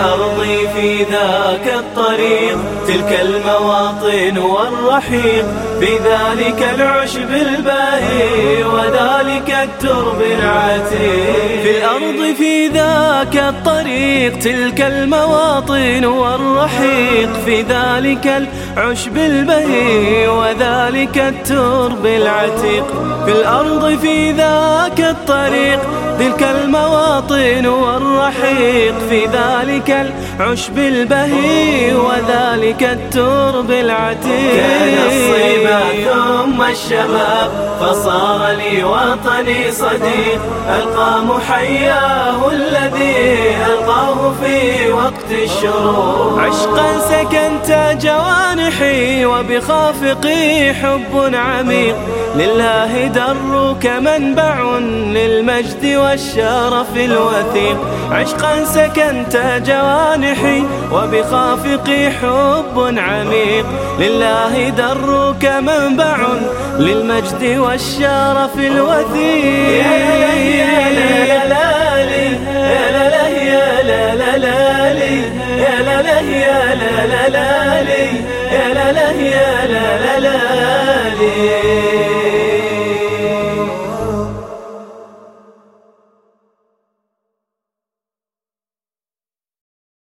الأرض في ذاك الطريق تلك المواطن والرحيق، في ذلك العشب الباهي وذلك الترب العتيق. في الأرض في ذاك الطريق تلك المواطن والرحيق، في ذلك العشب البهي وذلك الترب العتيق. في الأرض في ذاك الطريق تلك المواطن والرحيق، في ذلك العشب البهي وذلك الترب العتيق. كان الصيبة ثم الشباب فصار لي وطني صديق، ألقى محياه الذي ألقاه في وقت الشروق. عشقا سكنت جوانحي وبخافقي حب عميق، لله درك منبع للمجد والشرف الوثيق. عشقا سكنت جوانحي وبخافقي حب عميق، لله درك منبع للمجد والشرف الوثيق. يا لا لا لي يا لا لا يا لا لا لا لي يا لا لا يا لا لا لا لي يا لا لا يا لا لا لا لي.